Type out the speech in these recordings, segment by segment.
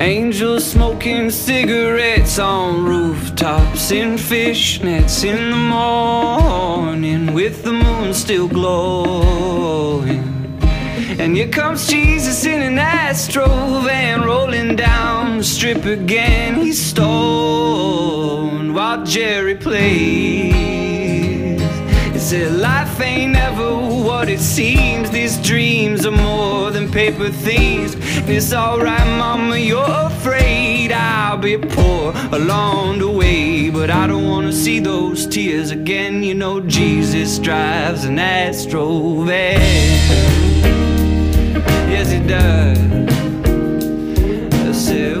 Angels smoking cigarettes on rooftops, in fishnets in the morning, with the moon still glowing. And here comes Jesus in an Astro van, rolling down the strip again. He's stoned while Jerry plays. He said life ain't ever what it seems. These dreams are more than paper things. And it's alright, mama, you're afraid I'll be poor along the way, but I don't wanna see those tears again. You know Jesus drives an Astro van. Yes, he does. I said,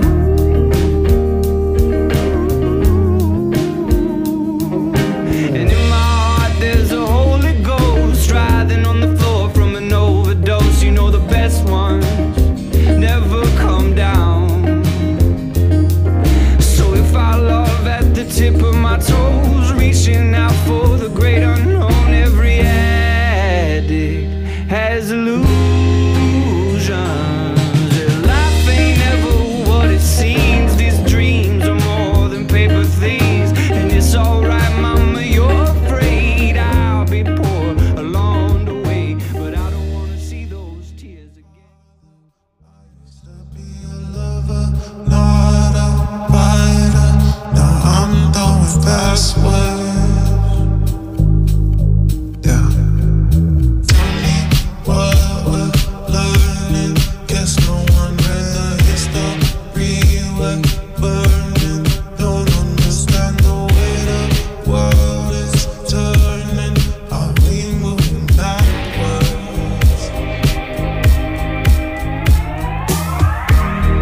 and in my heart there's a Holy Ghost writhing on the floor from an overdose. You know the best ones never come down. So if I love at the tip of my toes, reaching out for the great unknown, every addict has illusions. Life ain't ever what it seems. These dreams are more than paper things. And it's alright, mama, you're afraid I'll be poor along the way, but I don't wanna see those tears again. I used to be a lover, not a fighter. Now I'm throwing fast words. Yeah. Funny what we're learning. Guess no one read the history we're burning. Don't understand the way the world is turning. Are we moving backwards?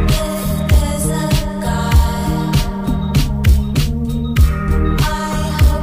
There's a God. I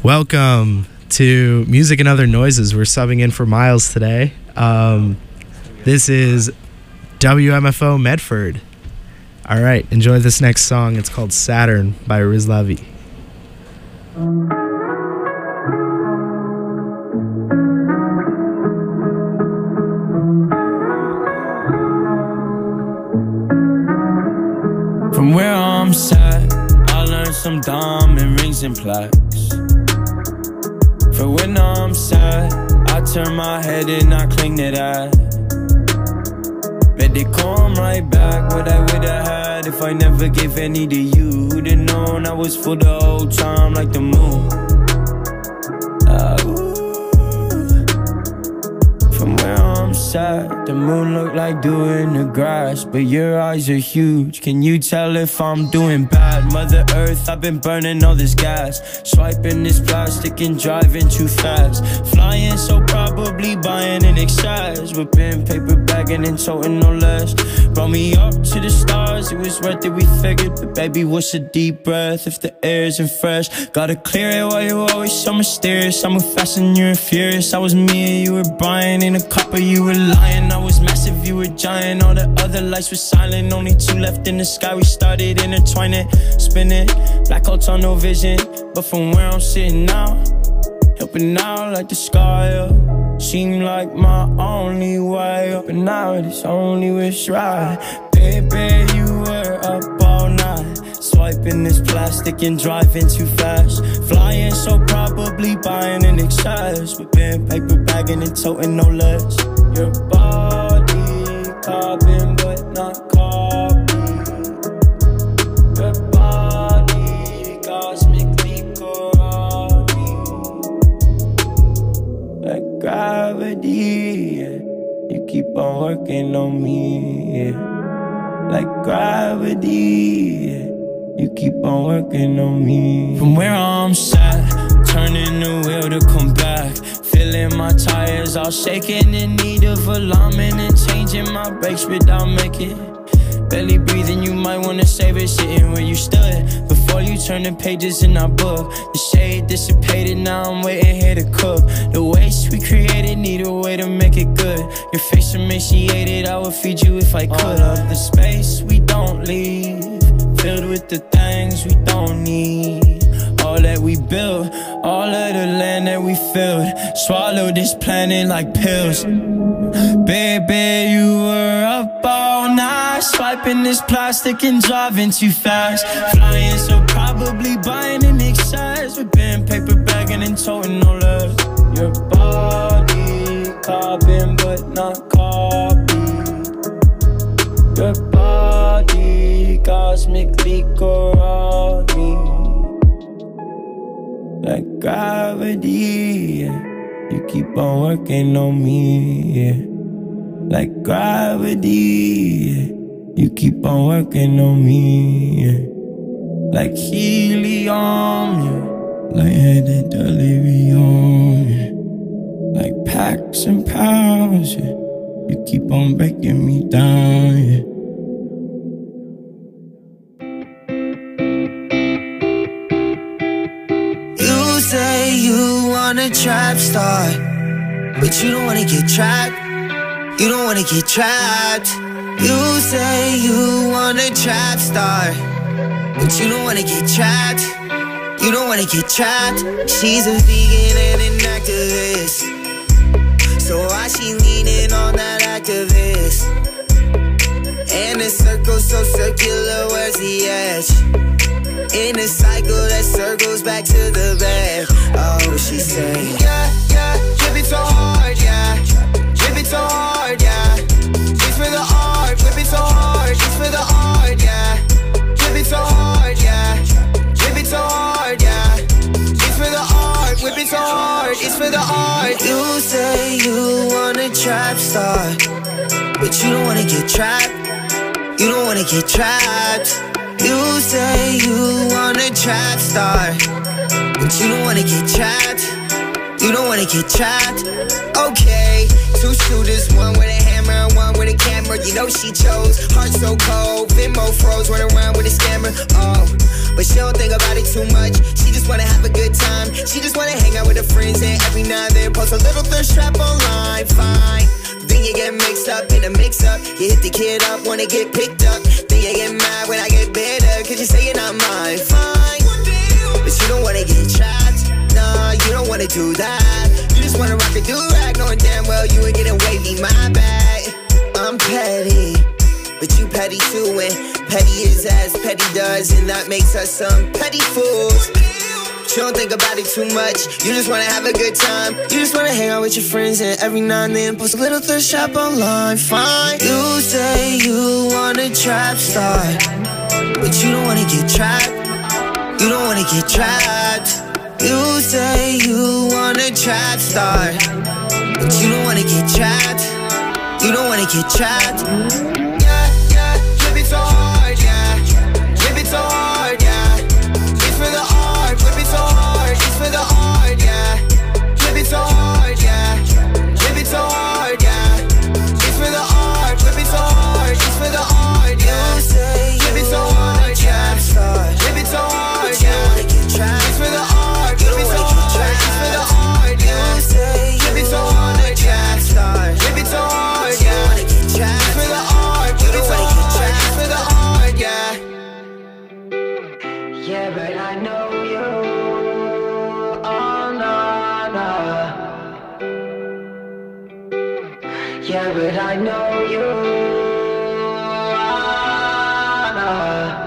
Welcome to Music and Other Noises. We're subbing in for Miles today. This is WMFO Medford. All right, enjoy this next song. It's called Saturn by Riz Lavi. From where I'm sat, I learned some diamond rings and plaques. For when I'm sad, I turn my head and I cling to that. Bet they come right back what I would've had if I never gave any to you. Who'd have known I was full the whole time like the moon. From where I'm sat, the moon look like dew in the grass, but your eyes are huge. Can you tell if I'm doing bad? Mother Earth, I've been burning all this gas, swiping this plastic and driving too fast. Flying, so probably buying in excess, whipping, paper bagging and toting no less. Brought me up to the stars, it was worth it, we figured. But baby, what's a deep breath if the air isn't fresh? Gotta clear it while you're always so mysterious. I move fast and you're furious. I was me and you were Brian. In a couple you were lying. I was massive, you were giant. All the other lights were silent. Only two left in the sky. We started intertwining, spinning, black hole tunnel vision. But from where I'm sitting now, helping out like the sky up, seemed like my only way up. And now it's only what's right. Baby, you were up all night, swiping this plastic and driving too fast. Flying, so probably buying in excess, whipping, paper bagging and toting no less. Your body carbon but not copy. Your body cosmically corroding like gravity. You keep on working on me, like gravity. You keep on working on me. From where I'm sat, turning the wheel to come back, feeling my tires all shaking, in need of alignment and changing my brakes without making. Barely breathing, you might wanna save it, sitting where you stood before you turn the pages in our book. The shade dissipated, now I'm waiting here to cook. The waste we created, need a way to make it good. Your face emaciated, I would feed you if I could. All of the space we don't leave, filled with the things we don't need. All that we built, all of the land that we filled, swallow this planet like pills. Baby, you were up all night, swiping this plastic and driving too fast. Flying, so probably buying in excess, whipping, paper bagging and toting no less. Your body carbon but not copy. Your body cosmically corroding like gravity. You keep on working on me, like gravity. You keep on working on me, like helium, lightheaded delirium, like packs and powers. You keep on breaking me down. You say you want a trap star, but you don't wanna get trapped. You don't wanna get trapped. You say you want a trap star, but you don't wanna get trapped. You don't wanna get trapped. She's a vegan and an activist, so why she leaning on that activist? And the circle so circular, where's the edge? In a cycle that circles back to the bed. Oh, she say, yeah, yeah, drip it so hard, yeah, drip it so hard, yeah. It's for the art, whip it so hard, it's for the art, yeah. Drip it so hard, yeah, drip it so hard, yeah. It's for the art, whip it so hard, it's for the art. You say you want a trap star, but you don't wanna get trapped. You don't wanna get trapped. You say you want a trap star, but you don't wanna get trapped. You don't wanna get trapped. Okay, two shooters, one with a hammer and one with a camera. You know she chose, heart so cold, Venmo froze, run around with a scammer. Oh, but she don't think about it, too much. She just wanna have a good time. She just wanna hang out with her friends and every now and then post a little thirst trap online. Fine. Then you get mixed up in a mix-up. You hit the kid up, wanna get picked up. Then you get mad when I get bitter, cause you say you're not mine. Fine. But you don't wanna get trapped. Nah, you don't wanna do that. You just wanna rock a do-rag, knowing damn well you ain't getting wavy, my bad. I'm petty, but you petty too, and petty is as petty does, and that makes us some petty fools. But you don't think about it too much, you just wanna have a good time. You just wanna hang out with your friends and every now and then post a little thirst trap online. Fine. You say you want a trap star, but you don't wanna get trapped. You don't wanna get trapped. You say you want a trap star, but you don't wanna get trapped. You don't wanna get trapped. Yeah, yeah, flip it so hard, yeah. Flip it so hard, yeah. It's for the art, flip it so hard. It's for the art, yeah. Flip it so hard, yeah. Flip it so hard, yeah. It's for the art, flip it so hard. It's for the art, yeah. You say flip it so hard, yeah. Flip it so hard, yeah. It's for the art, flip it so hard. It's for the art, yeah. You say flip it so hard, yeah. Flip it so hard, yeah. It's for the art, flip it so hard. It's for the art, yeah. Yeah, but I know you. Oh, no, no. Yeah, but I know you. Oh, no.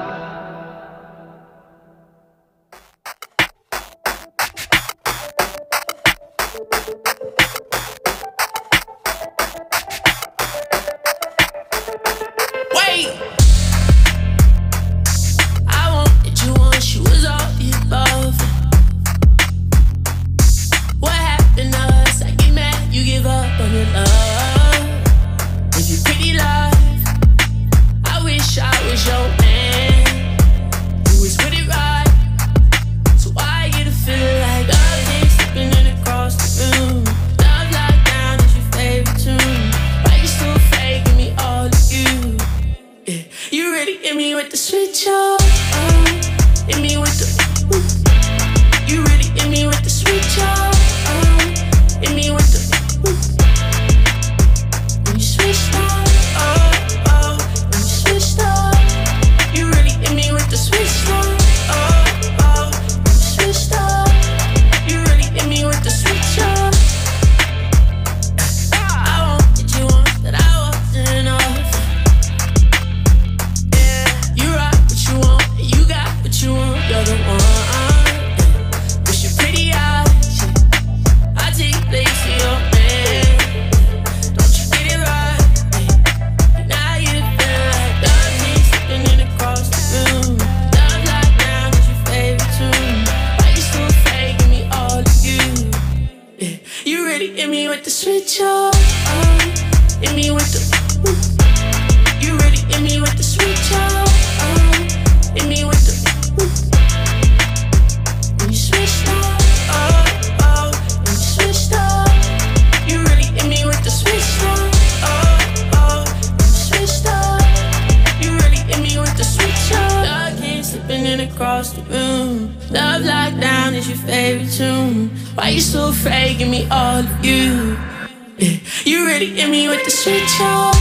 across the room. Love Lockdown is your favorite tune. Why you so afraid? Give me all of you. Yeah. You really hit me with the switch on.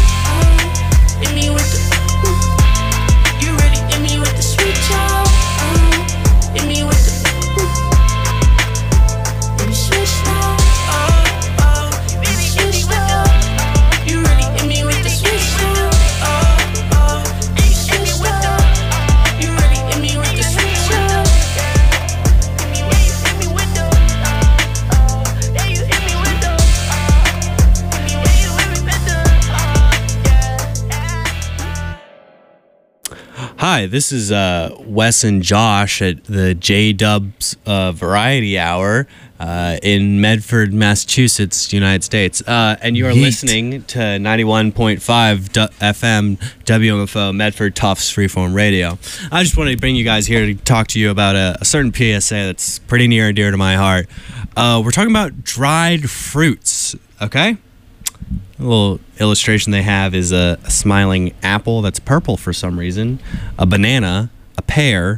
Hit me with the. You really hit me with the switch on. Hit me with the. When you switch on. You really hit me with the switch on. Hi, this is Wes and Josh at the J-Dubs Variety Hour in Medford, Massachusetts, United States. And you are listening to 91.5 FM WMFO Medford Tufts Freeform Radio. I just wanted to bring you guys here to talk to you about a certain PSA that's pretty near and dear to my heart. We're talking about dried fruits, okay? A little illustration they have is a smiling apple that's purple for some reason, a banana, a pear,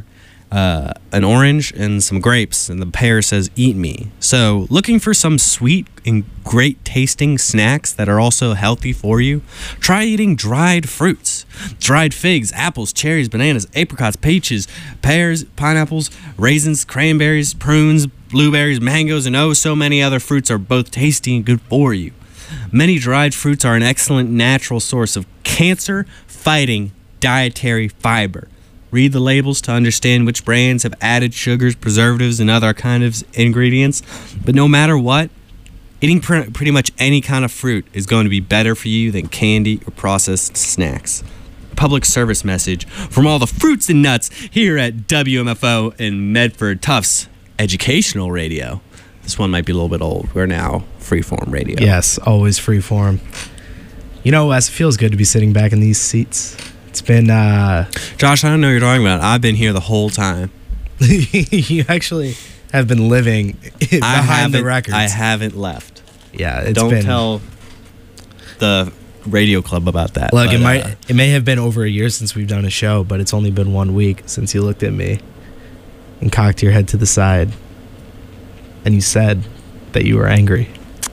an orange and some grapes, and the pear says eat me. So looking for some sweet and great tasting snacks that are also healthy for you? Try eating dried fruits. Dried figs, apples, cherries, bananas, apricots, peaches, pears, pineapples, raisins, cranberries, prunes, blueberries, mangoes, and oh so many other fruits are both tasty and good for you. Many dried fruits are an excellent natural source of cancer-fighting dietary fiber. Read the labels to understand which brands have added sugars, preservatives, and other kind of ingredients. But no matter what, eating pretty much any kind of fruit is going to be better for you than candy or processed snacks. Public service message from all the fruits and nuts here at WMFO in Medford, Tufts Educational Radio. This one might be a little bit old. We're now freeform radio. Yes, always freeform. You know, Wes, it feels good to be sitting back in these seats. It's been, Josh, I don't know what you're talking about. I've been here the whole time. You actually have been living behind the records. I haven't left. Yeah, it's Don't been... tell the radio club about that. Look, but, it may have been over a year since we've done a show, but it's only been 1 week since you looked at me and cocked your head to the side and you said that you were angry.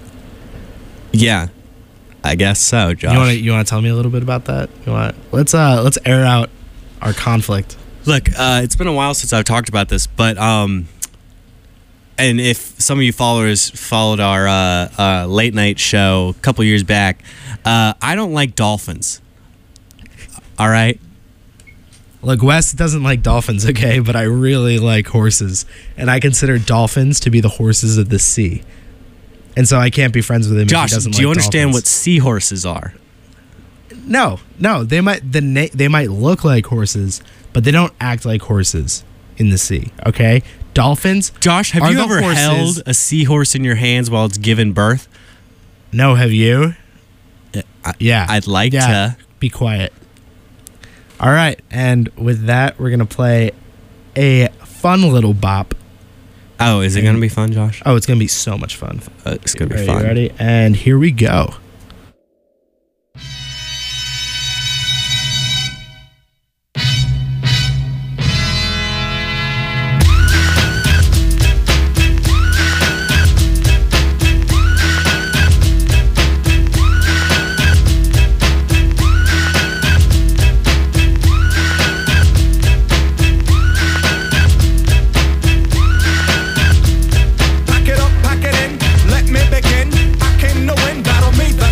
Yeah. I guess so, Josh. You want to tell me a little bit about that? Let's air out our conflict. Look, it's been a while since I've talked about this, but and if some of you followers followed our late night show a couple years back, I don't like dolphins. All right. Look, Wes doesn't like dolphins, okay, but I really like horses, and I consider dolphins to be the horses of the sea. And so I can't be friends with him. Josh, if he doesn't do you like understand dolphins. what seahorses are? No, they might look like horses, but they don't act like horses in the sea. Okay, dolphins. Josh, have are you the ever horses- held a seahorse in your hands while it's giving birth? No, have you? Yeah, I'd like to. Be quiet. All right, and with that, we're gonna play a fun little bop. Oh, is it going to be fun, Josh? Oh, it's gonna be so much fun. It's going to be Are fun. you ready? And here we go. Pack it up, pack it in, let me begin. I came to win, battle me, the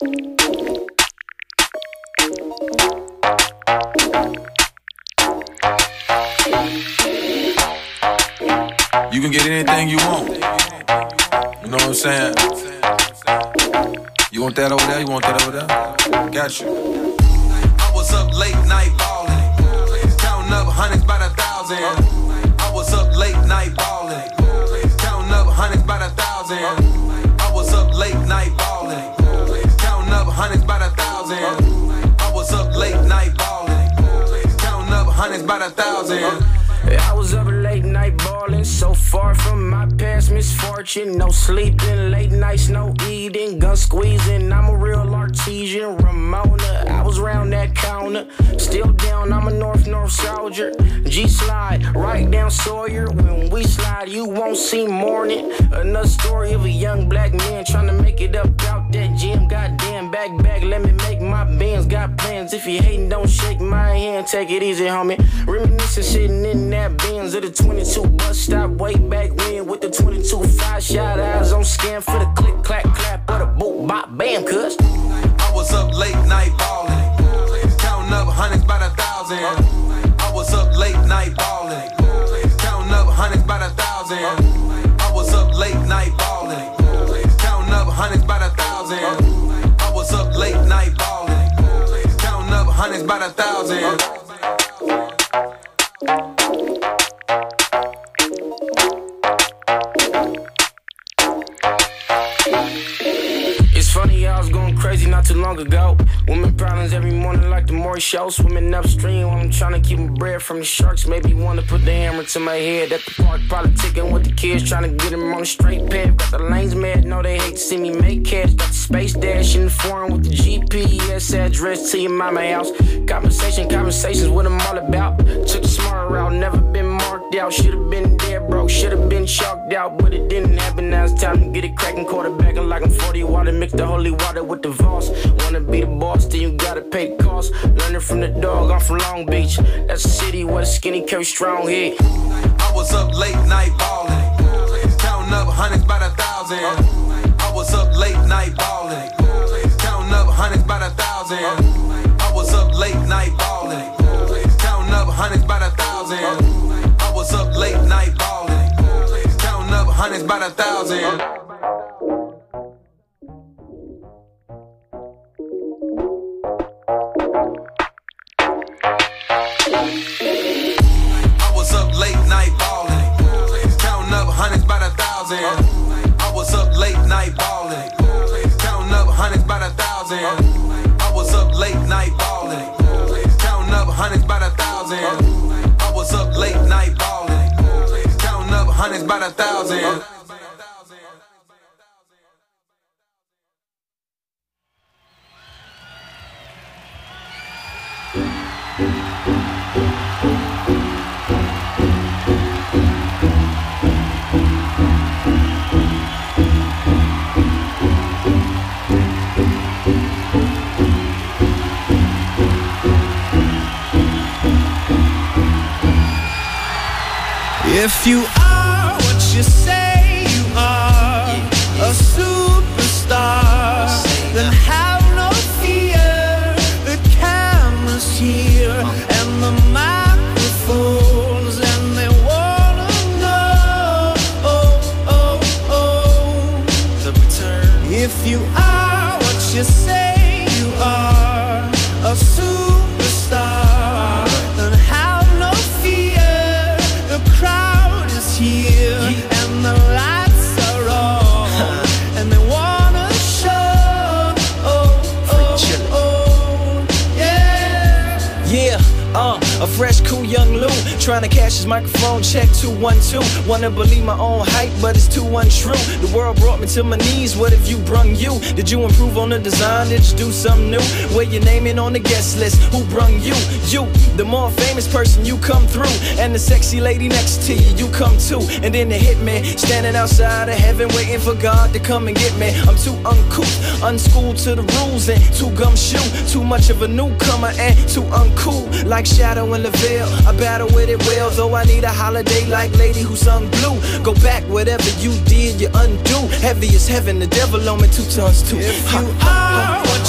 You can get anything you want. You know what I'm saying? You want that over there? You want that over there? Got you. I was up late night ballin', counting up hundreds by the thousand. I was up late night ballin', counting up hundreds by the thousand. I was up late night ballin', counting up hundreds by the thousand. I was up late night ballin', counting up hundreds by the thousand. I was up late night ballin', so far from my past misfortune. No sleeping, late nights, no eating, gun squeezing. I'm a real artesian, Ramona. I was round that counter, still down. I'm a North soldier. G-slide, right down Sawyer. When we slide, you won't see morning. Another story of a young black man trying to make it up out that gym. Goddamn, back, let me make my bands. Got plans. If you hating, don't shake my hand. Take it easy, homie. Reminiscing, sitting in that Benz at the 22 bus stop way back when with the 22-5 shot eyes on scan for the click, clack, clap, or the boop, bop, bam, cuz. I was up late night ballin', counting up hundreds by the thousand. I was up late night ballin', counting up hundreds by the thousand. I was up late night ballin', counting up hundreds by the thousand. I was up late night ballin', counting up hundreds by the thousand. Funny, I was going crazy not too long ago. Women problems every morning like the Maury show. Swimming upstream while I'm trying to keep my bread from the sharks. Maybe want to put the hammer to my head at the park. Probably ticking with the kids, trying to get them on the straight path. Got the lanes mad, know they hate to see me make cash. Got the space dash in the foreign with the GPS address to your mama house. Conversations what I'm all about. Took the smart route, never been marked out. Should've been dead broke, should've been chalked out, but it didn't happen. Now it's time to get it cracking, quarterbacking like I'm 40 water. Mix the holy water with the Voss. Wanna be the boss, then you gotta pay the cost. Learning from the dog, I'm from Long Beach. That's a city where the skinny carry strong head. I was up late night ballin', counting up hundreds by the thousand. I was up late night ballin', counting up hundreds by the thousand. I was up late night ballin', counting up hundreds by the thousand. I was up late night ballin', counting up hundreds by the thousand. I was up late night ballin', counting up hundreds by the thousand. I was up late night ballin', counting up hundreds by the thousand. I was up late night ballin', counting up hundreds by the thousand. I was up late night ballin', counting up hundreds by the thousand. If you are what you say you are, a superstar, then have no fear. The camera's here and the microphones, and they wanna know, the return. If you are what you say you are, a superstar, then have no fear. The crowd is here and the lights are on, and they wanna show, a fresh, cool young Lou, trying to cash his microphone check 212. Wanna believe my own hype, but it's too untrue. The world brought me to my knees, what have you brung you? Did you improve on the design, did you do something new? Where your name in on the guest list, who brung you? You, the more famous person, you come through. And the sexy lady next to you, you come too. And then the hitman, standing outside of heaven, waiting for God to come and get me. I'm too uncouth, unschooled to the rules, and too gumshoe. Too much of a newcomer and too uncool. Like Shadow in the Veil, I battle with it well, though I need a holiday like Lady Who Sung Blue. Go back, whatever you did, you undo. Heavy as heaven, the devil on me 2 tons too. If you are what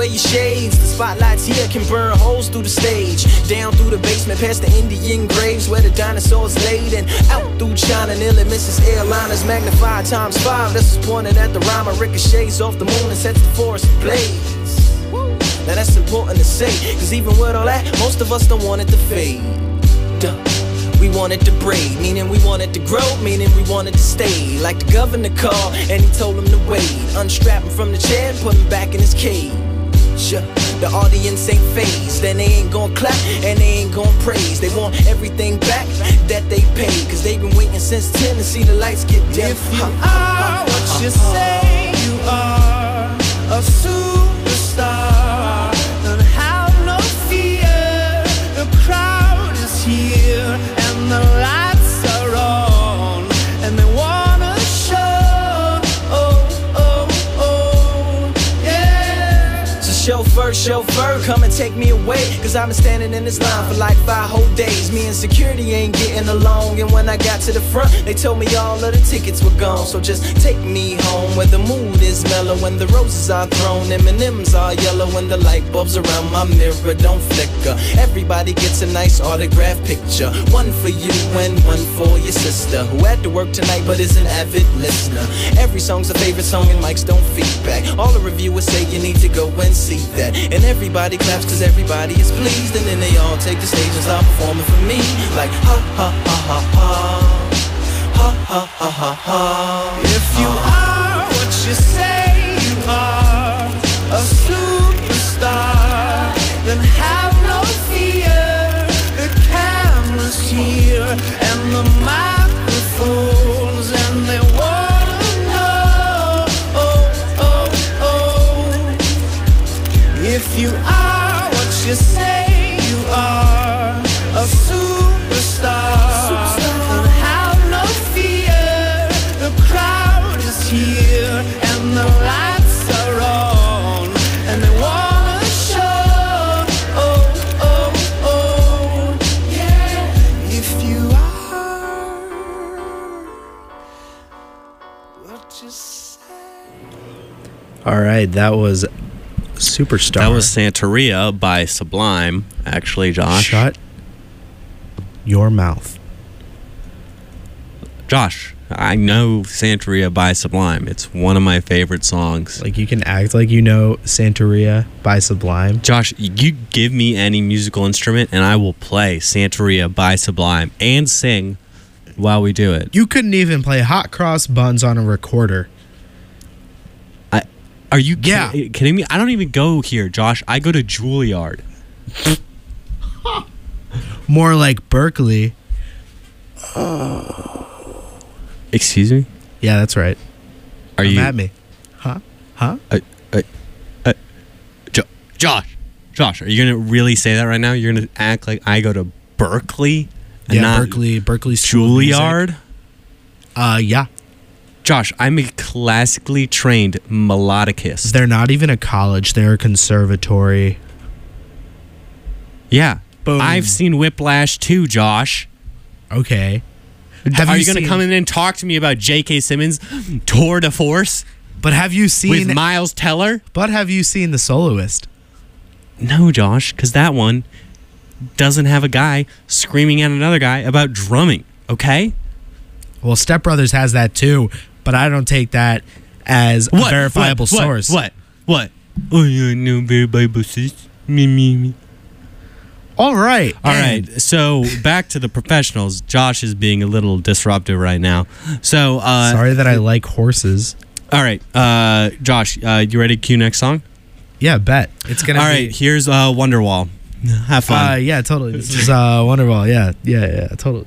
your shades. The spotlights here can burn holes through the stage. Down through the basement, past the Indian graves where the dinosaurs laid. And out through China, nearly misses airliners. Magnified times 5, this is pointed at the rhyme. Ricochets off the moon and sets the forest ablaze. Now that's important to say, cause even with all that, most of us don't want it to fade. We want it to braid, meaning we want it to grow, meaning we want it to stay. Like the governor called and he told him to wait. Unstrap him from the chair and put him back in his cage. The audience ain't phased, then they ain't gon' clap and they ain't gon' praise. They want everything back that they paid, cause they've been waiting since 10 to see the lights get dim. If you are what you say you are, a superstar, then have no fear. The crowd is here and the lights are on, and they wanna show. Chauffeur, come and take me away, cause I've been standing in this line for like 5 whole days. Me and security ain't getting along, and when I got to the front, they told me all of the tickets were gone. So just take me home where the mood is mellow, when the roses are thrown, M&M's are yellow, when the light bulbs around my mirror don't flicker. Everybody gets a nice autograph picture, one for you and one for your sister, who had to work tonight but is an avid listener. Every song's a favorite song and mics don't feedback. All the reviewers say you need to go and see that. And everybody claps cause everybody is pleased, and then they all take the stage and start performing for me. Like ha ha ha ha ha, ha ha ha ha ha. If you are what you say you are, a superstar, then have no fear. The camera's here and the microphones, and they wanna know. If you are what you say you are, a superstar, then have no fear. The crowd is here and the lights are on, and they wanna show. Yeah. If you are what you say. All right, that was Superstar. That was Santeria by Sublime, actually, Josh. Shut your mouth. Josh, I know Santeria by Sublime. It's one of my favorite songs. Like, you can act like you know Santeria by Sublime. Josh, you give me any musical instrument and I will play Santeria by Sublime and sing while we do it. You couldn't even play Hot Cross Buns on a recorder. Are you kidding me? I don't even go here, Josh. I go to Juilliard. More like Berkeley. Excuse me? Yeah, that's right. Are you at me? Huh? Josh, are you gonna really say that right now? You're gonna act like I go to Berkeley? And not Berkeley Juilliard? Yeah. Josh, I'm a classically trained melodicist. They're not even a college. They're a conservatory. Yeah. Boom. I've seen Whiplash too, Josh. Okay. Are you going to come in and talk to me about J.K. Simmons' Tour de Force? But have you seen... With Miles Teller? But have you seen The Soloist? No, Josh, because that one doesn't have a guy screaming at another guy about drumming, okay? Well, Step Brothers has that too, but I don't take that as a verifiable source. What? Oh, yeah, no verifiable source. Me. All right. So back to the professionals. Josh is being a little disruptive right now. So sorry that I like horses. All right, Josh, you ready to cue next song? Yeah, bet. It's gonna. All right, here's Wonderwall. Have fun. Yeah, totally. This is Wonderwall. Yeah, totally.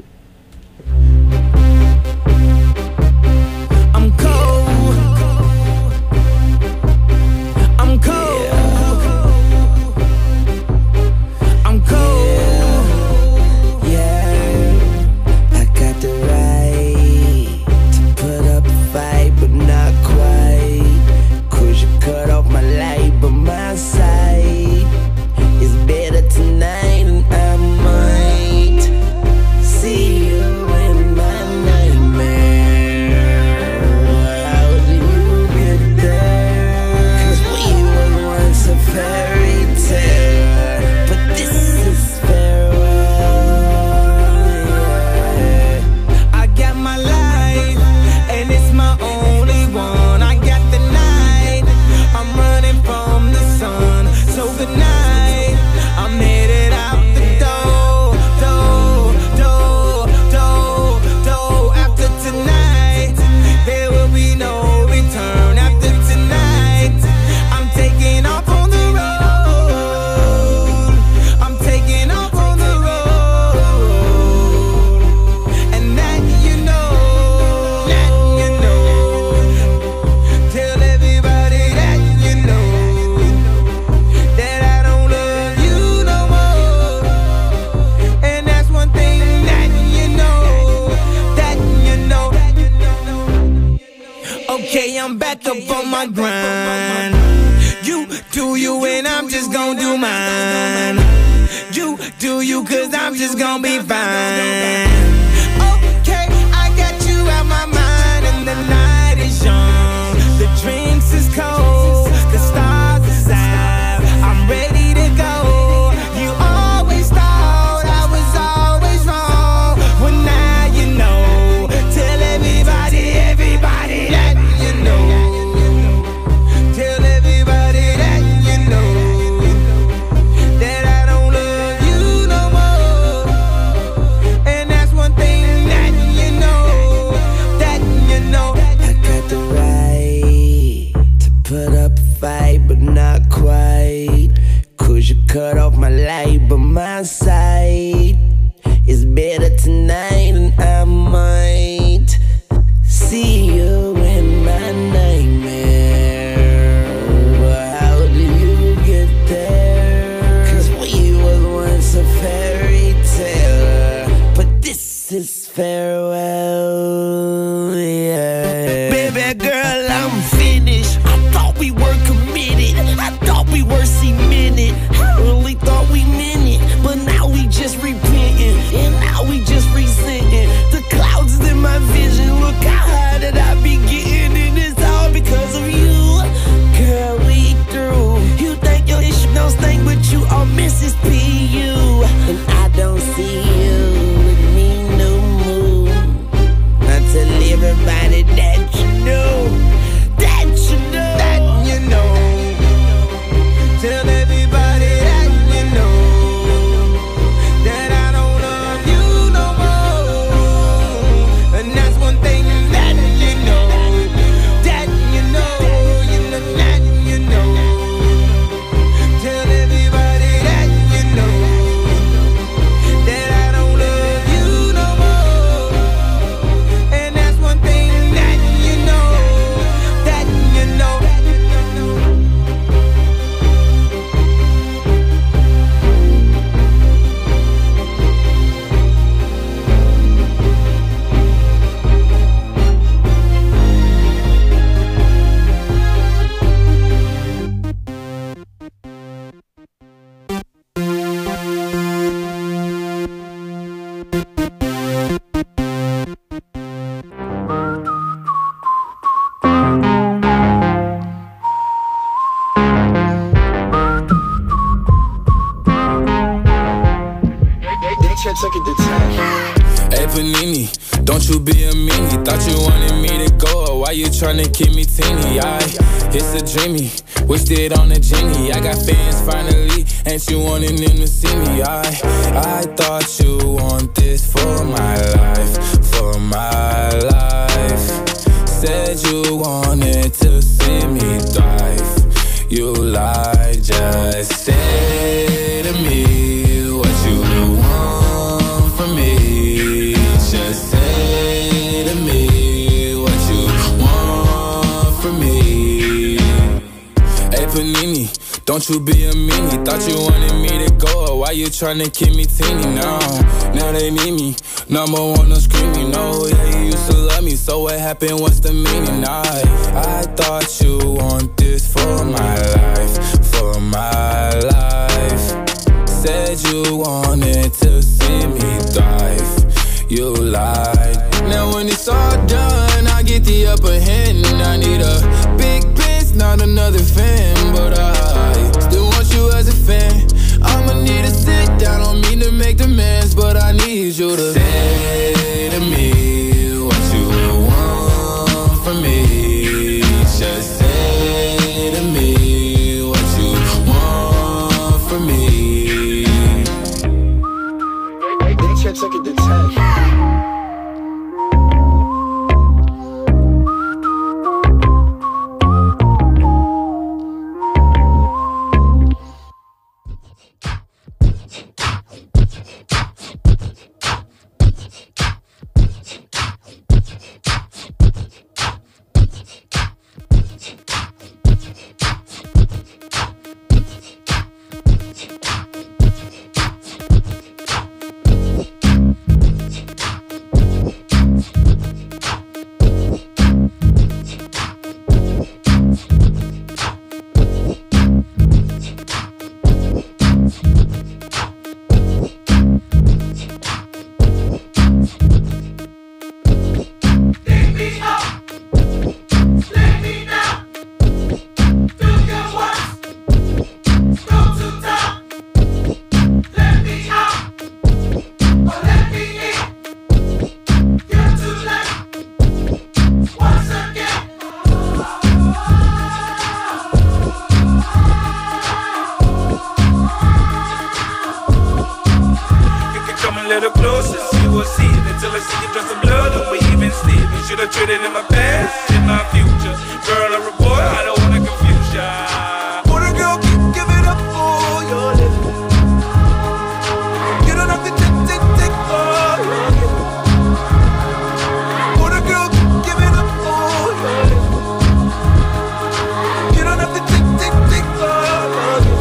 Okay, I'm back up on my grind. You do you and I'm just gon' do mine. You do you cause I'm just gon' be fine. Okay, I got you out my mind and the night is young. The drinks is cold, the stars is out. I'm ready to go. You always thought I was always wrong. Well now you know. Tell everybody that you know. Tell everybody that you know that I don't love you no more. And that's one thing that you know, that you know. I got the right to put up a fight, but not quite. Cause you cut off my light, but my sight is better tonight, and I might see you in my nightmare. But how do you get there? Cause we was once a fairy tale, but this is farewell, yeah. Baby girl, I'm finished. I thought we were committed, I thought we were cemented. I really thought we meant it, but now we just repenting, and now we just resenting. The clouds in my vision, look how high that I be getting, and it's all because of you. Girl, we through. You think your issue don't stink, but you are Mrs. PU, and I don't see you with me no more. I tell everybody that you know, that you know, that you know. Tell everybody that you know that I don't love you no more. And that's one thing that you know, that you know, that you know. Tell everybody that you know that I don't love you no more. And that's one thing that you know, that you know. Hey Panini, don't you be a meanie. Thought you wanted me to go, or why you tryna keep me teeny? It's a dreamy, wished it on a genie. I got fans finally, ain't you wanting them to see me? I thought you want this for my life, for my life. Said you wanted to see me thrive. You lied, just say to me what you want from me. Just say to me what you want from me. Hey Panini, don't you be a meanie. Thought you wanted me to go, or why you tryna keep me teeny? Now they need me, number one, no screaming. No, yeah, you used to love me, so what happened, what's the meaning? I thought you want this for my life, for my life. Said you wanted to see me thrive. You lied. Now when it's all done, I get the upper hand. I need a big bitch, not another fan. But I still want you as a fan. I'ma need to sit down, don't mean to make demands, but I need you to say to me what you want from me. Just say to me what you want from me. Check it, the tag. traded in my past, in my future. Girl or a boy, I don't wanna confuse ya. Wanna girl, give it up for your living. You don't have to take for your living. Wanna girl, give it up for your living. You don't have to take for your living.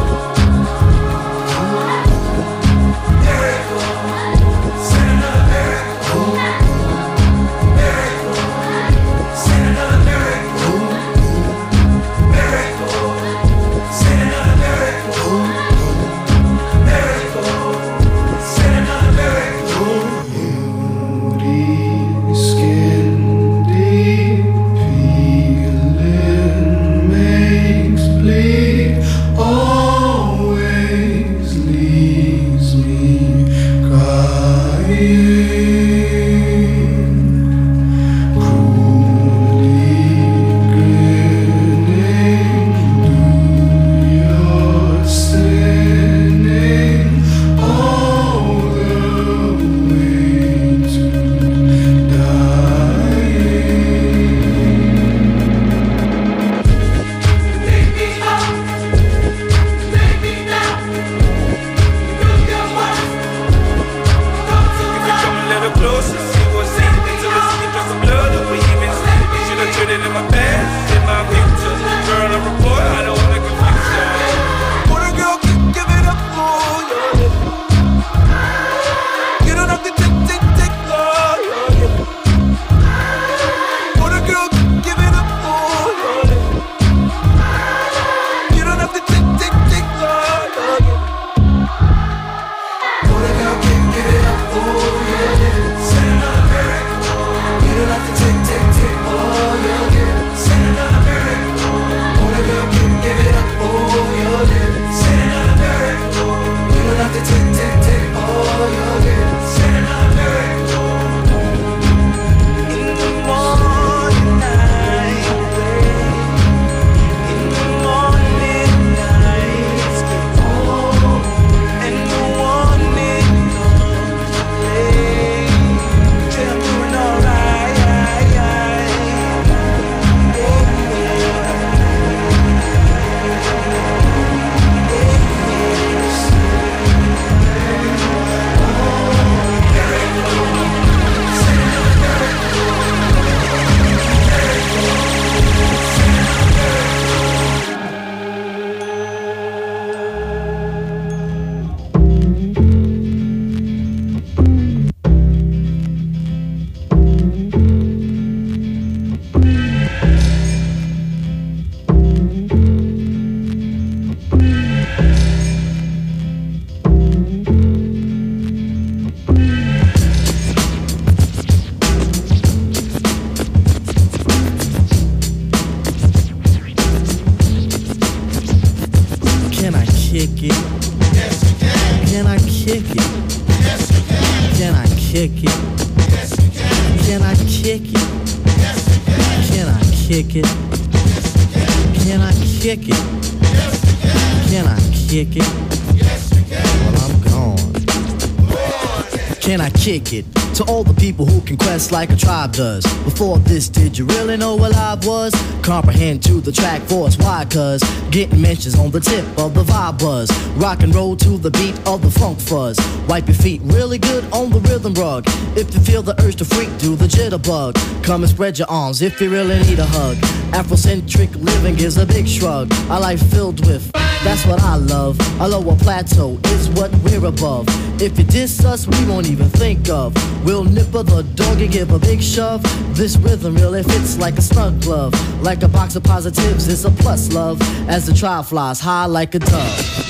Kick it to all the people who can quest like a tribe does. Before this, did you really know what live was? Comprehend to the track force, why? Cause getting mentions on the tip of the vibe buzz. Rock and roll to the beat of the funk fuzz. Wipe your feet really good on the rhythm rug. If you feel the urge to freak, do the jitterbug. Come and spread your arms if you really need a hug. Afrocentric living is a big shrug. A life filled with, that's what I love. A lower plateau is what we're above. If you diss us, we won't even think of. We'll nipper the dog and give a big shove. This rhythm really fits like a snug glove. Like a box of positives, it's a plus love. As the tribe flies high like a dove.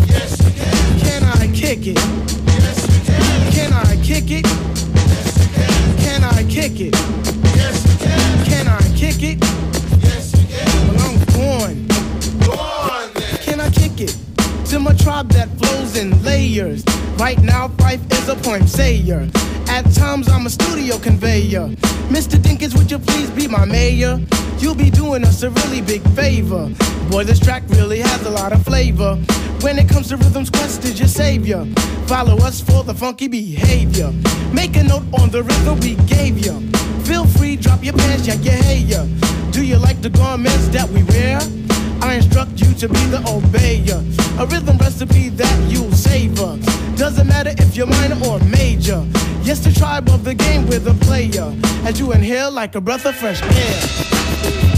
Can I kick it? Can I kick it? Can I kick it? Can I kick it? Well, I'm born. Can I kick it? To my tribe that flows in layers. Right now, Fife is a poem sayer. At times, I'm a studio conveyor. Mr. Dinkins, would you please be my mayor? You'll be doing us a really big favor. Boy, this track really has a lot of flavor. When it comes to Rhythm's Quest is your savior. Follow us for the funky behavior. Make a note on the rhythm we gave you. Feel free, drop your pants, yak your hair. Do you like the garments that we wear? I instruct you to be the obeyer. A rhythm recipe that you'll savor. Doesn't matter if you're minor or major. Yes, the tribe of the game with a player. As you inhale like a breath of fresh air.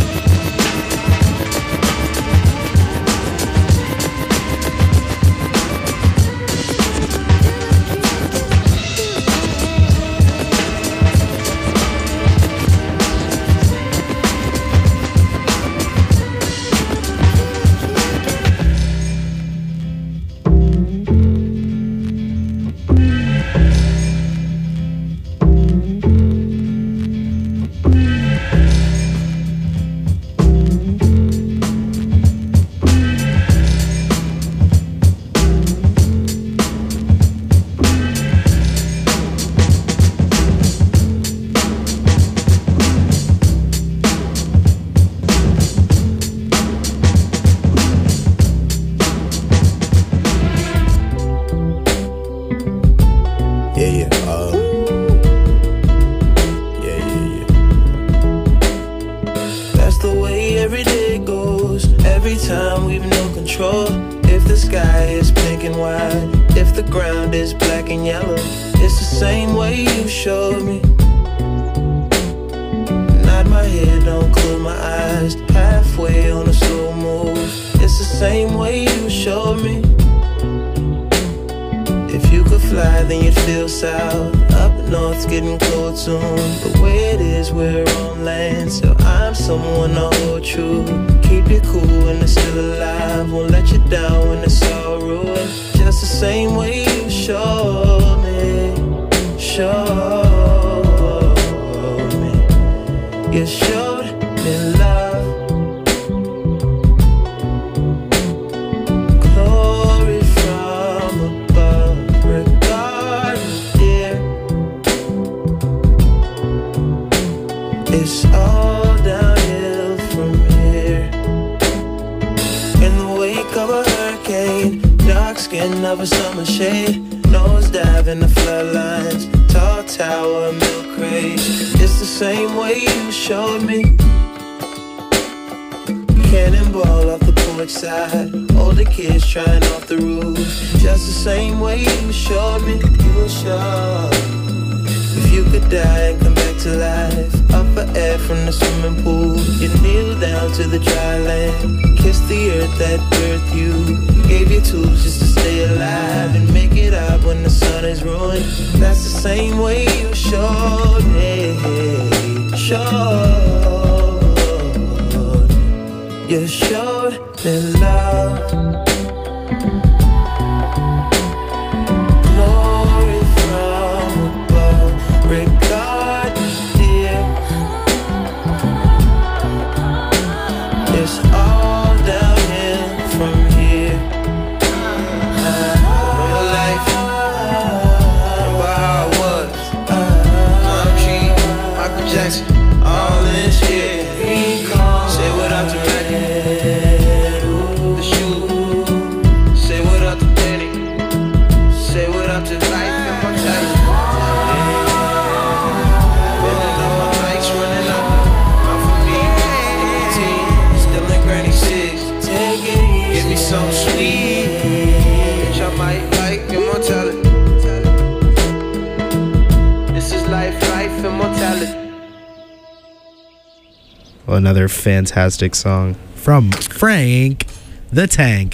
Another fantastic song from Frank the Tank.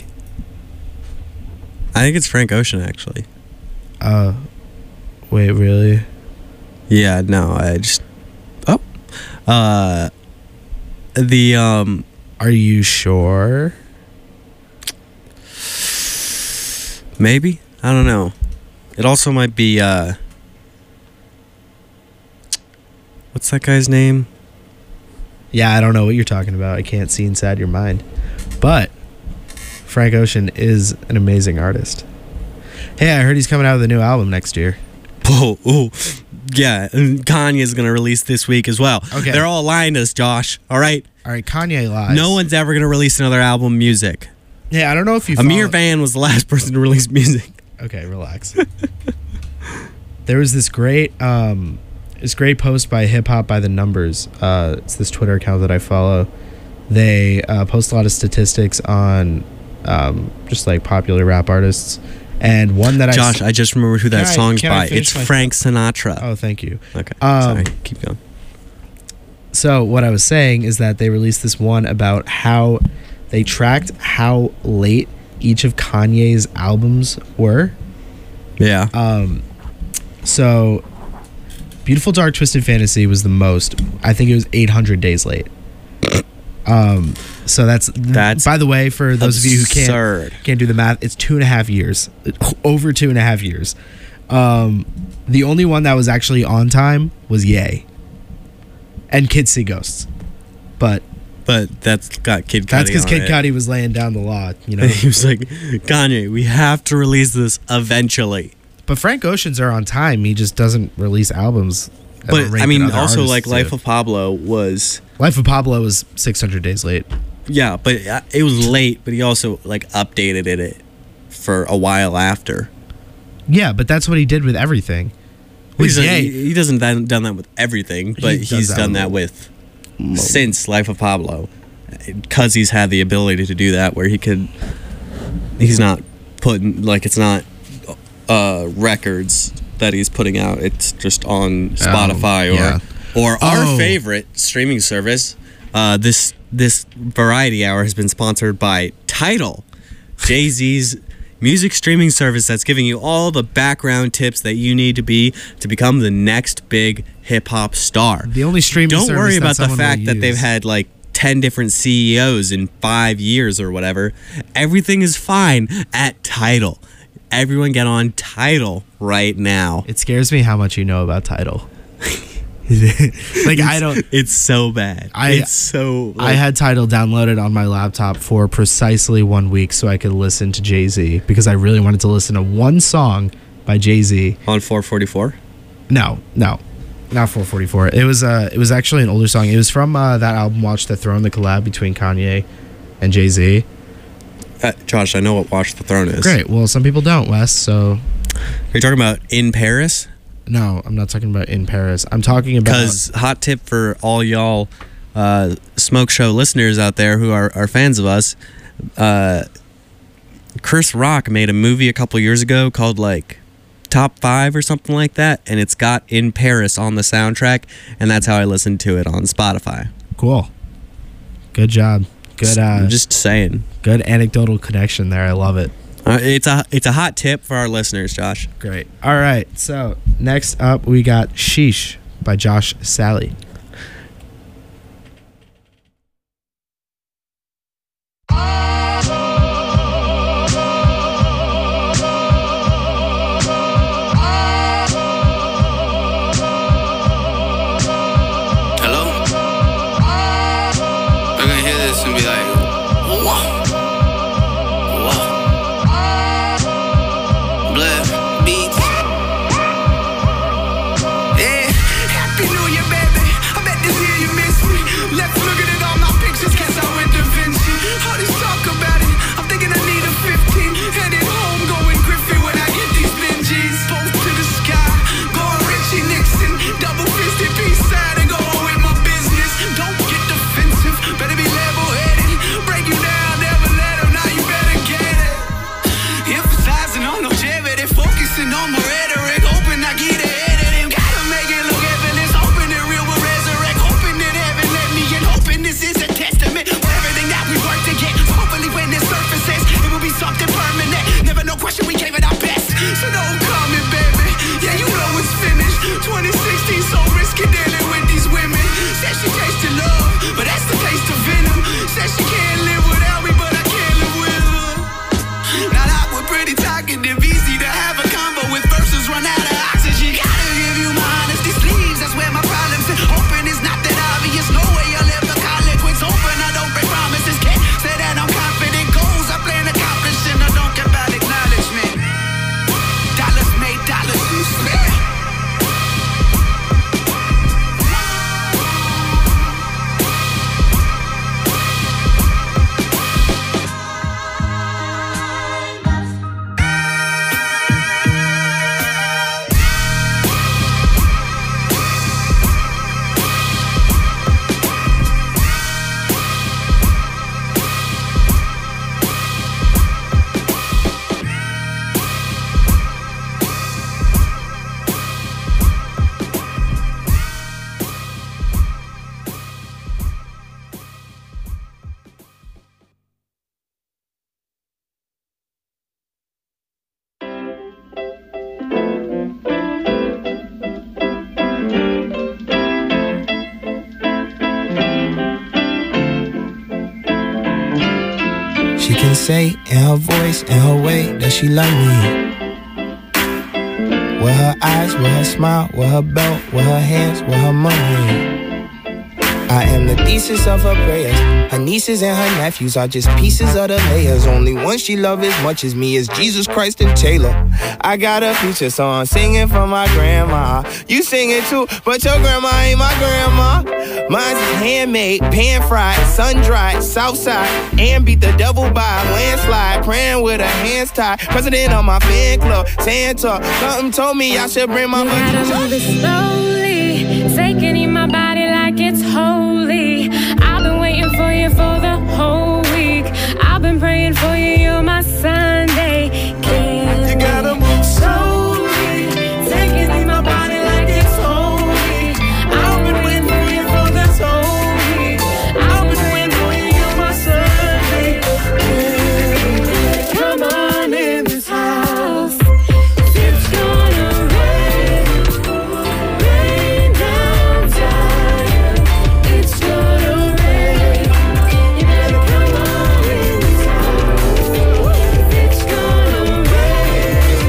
I think it's Frank Ocean, actually. Wait, really? Yeah, no, I just... Oh. Are you sure? Maybe? I don't know. It also might be, what's that guy's name? Yeah, I don't know what you're talking about. I can't see inside your mind. But Frank Ocean is an amazing artist. Hey, I heard he's coming out with a new album next year. Oh, ooh. Yeah, and Kanye's going to release this week as well. Okay. They're all lying to us, Josh. All right? All right, Kanye lies. No one's ever going to release another album of music. Yeah, I don't know if you Amir Van was the last person to release music. Okay, relax. There was this great post by Hip Hop by the Numbers. It's this Twitter account that I follow. They post a lot of statistics on just like popular rap artists. And one that Josh, I just remembered who that song's by. It's Frank Sinatra. Oh, thank you. Okay, sorry. Keep going. So what I was saying is that they released this one about how they tracked how late each of Kanye's albums were. Yeah. So Beautiful Dark Twisted Fantasy was the most. I think it was 800 days late. So that's by the way, for those absurd. of you who can't do the math, it's 2.5 years, over 2.5 years. The only one that was actually on time was Ye and Kids See Ghosts, but that's got Kid Cudi. That's because Kid it. Cudi was laying down the law. You know, he was like, Kanye, we have to release this eventually. But Frank Ocean's are on time. He just doesn't release albums. But I mean, also like Life of Pablo was 600 days late. Yeah, but it was late. But he also like updated it for a while after. Yeah, but that's what he did with everything. He doesn't done that with everything, but he's done that with since Life of Pablo, because he's had the ability to do that where he's not putting like it's not records that he's putting out. It's just on Spotify or our favorite streaming service. This Variety Hour has been sponsored by Tidal, Jay-Z's music streaming service that's giving you all the background tips that you need to become the next big hip hop star. The only streaming Don't service worry about that the fact that they've had like 10 different CEOs in 5 years or whatever. Everything is fine at Tidal. Everyone get on Tidal right now. It scares me how much you know about Tidal. Like I don't. It's so bad. I had Tidal downloaded on my laptop for precisely 1 week so I could listen to Jay-Z because I really wanted to listen to one song by Jay-Z on 444. No, not 444. It was actually an older song. It was from that album Watch the Throne, the collab between Kanye and Jay-Z. Josh, I know what Watch the Throne is. Great. Well, some people don't, Wes. So, are you talking about In Paris? No, I'm not talking about In Paris. I'm talking about... Because hot tip for all y'all Smoke Show listeners out there who are fans of us, Chris Rock made a movie a couple years ago called like Top 5 or something like that, and it's got In Paris on the soundtrack, and that's how I listened to it on Spotify. Cool. Good job. Good. I'm just saying. Good anecdotal connection there. I love it. It's a hot tip for our listeners, Josh. Great. All right. So next up, we got Sheesh by Josh Sally. say in her voice, in her way that she love me. With her eyes, with her smile, with her belt, with her hands, with her money. I am the thesis of her prayers. Her nieces and her nephews are just pieces of the layers. Only one she love as much as me is Jesus Christ and Taylor. I got a feature song singing for my grandma. You sing it too, but your grandma ain't my grandma. Mine's is handmade, pan-fried, sun-dried, southside, and beat the devil by a landslide. Praying with her hands tied. President of my fan club, Santa. Something told me I should bring my money. You gotta move it slowly, taking in my body like it's holy. I've been waiting for you for the whole week. I've been praying for you, you're my Sunday candy. You gotta move slowly, taking in my body like it's holy. I've been waiting for you for this whole week. I've been waiting for you, you're my Sunday candy. Come on in this house. It's gonna rain, rain down time. It's gonna rain. You better come on in this house. It's gonna rain,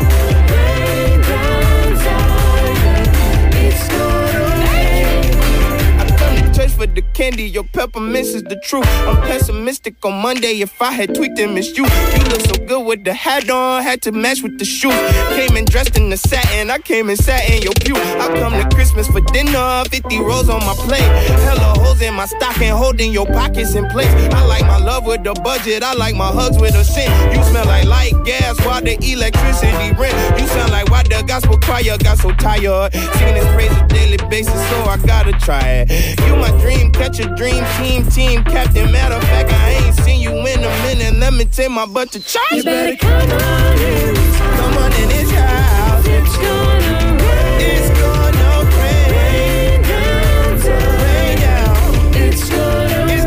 rain down time. It's gonna rain. I come to church for the candy, your peppermints is the truth. I'm pessimistic on Monday, if I had tweaked and missed you. You look so good with the hat on, had to match with the shoes. Came in dressed in the satin, I came and sat in your pew. I come to Christmas for dinner, 50 rolls on my plate. Hella holes in my stocking, holding your pockets in place. I like my love with the budget, I like my hugs with a scent. You smell like light gas, while the electricity rent. You sound like why the gospel choir got so tired. Singing this praise on a daily basis, so I gotta try it. You my dream catcher, dream team captain. Matter of fact, I ain't seen you in a minute. Let me take my butt to church. You better come on in. Come on in this house. It's gonna rain. It's gonna rain. Rain down time. Rain down. It's gonna rain.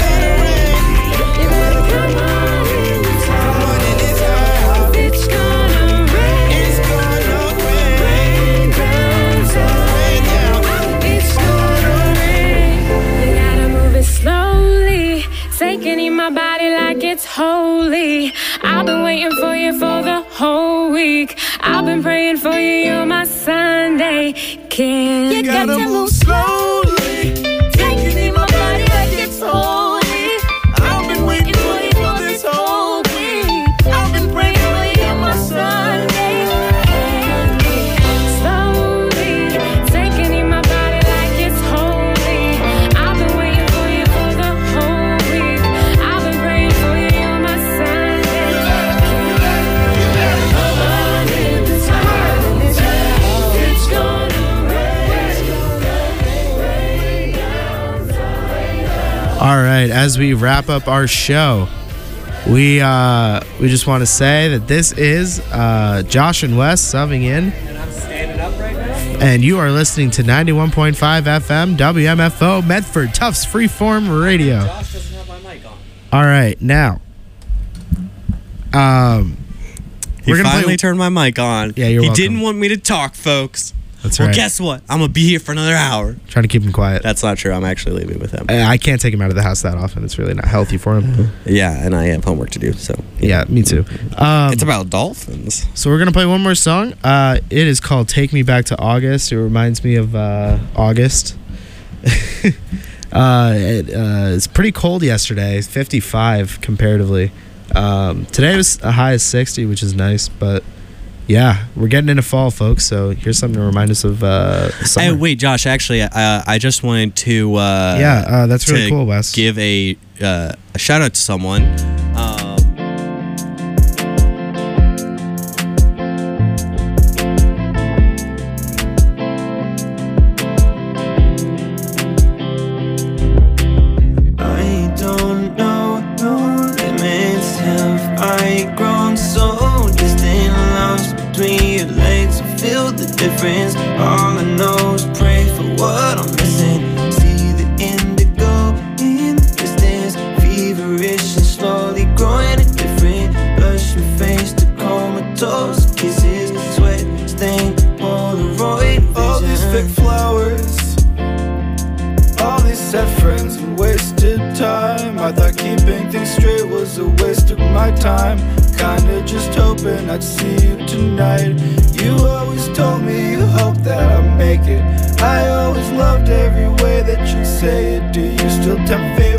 You better come on in this house. Come on in this house. It's gonna rain. It's gonna rain. Rain down time. Rain down. It's gonna rain. You gotta move it slowly, taking in my body like it's holy. I've been waiting for you for the whole week. I've been praying for you, you're my Sunday candy. You gotta move slowly, taking in my body like it's holy. I've been waiting for you for this whole week. I've been praying for you, you're my Sunday candy. Slowly, taking in my body like it's holy. I've been waiting for you for the whole week. I've been praying for you, you're my Sunday candy. Come on in this house. It's gonna rain. All right, as we wrap up our show, we just want to say that this is Josh and Wes subbing in. And I'm standing up right now. And you are listening to 91.5 FM WMFO Medford Tufts Freeform Radio. Josh doesn't have my mic on. All right, now, He we're gonna finally turned my mic on. Yeah, you're He welcome. didn't want me to talk, folks. That's well, right. guess what? I'm going to be here for another hour. Trying to keep him quiet. That's not true. I'm actually leaving with him. I can't take him out of the house that often. It's really not healthy for him. Yeah, and I have homework to do, so. Yeah, me too. It's about dolphins. So we're going to play one more song. It is called Take Me Back to August. It reminds me of August. It's pretty cold yesterday. 55 comparatively. Today was a high of 60, which is nice, but yeah, we're getting into fall, folks. So here's something to remind us of summer. Hey, wait, Josh. Actually, I just wanted to. That's really cool, Wes. Give a shout out to someone. I don't know limits. Have I grown so distant, lost between your legs? I feel the difference. All I know is pray for what I'm missing. See the indigo in the distance, feverish and slowly growing indifferent. Blush and face to comatose kisses, sweat stained Polaroid vision. All these fake flowers, all these sad friends and wasted time. I thought keeping things straight was a waste of my my time, kinda just hoping I'd see you tonight. You always told me you hope that I make it. I always loved every way that you say it. Do you still tempt fate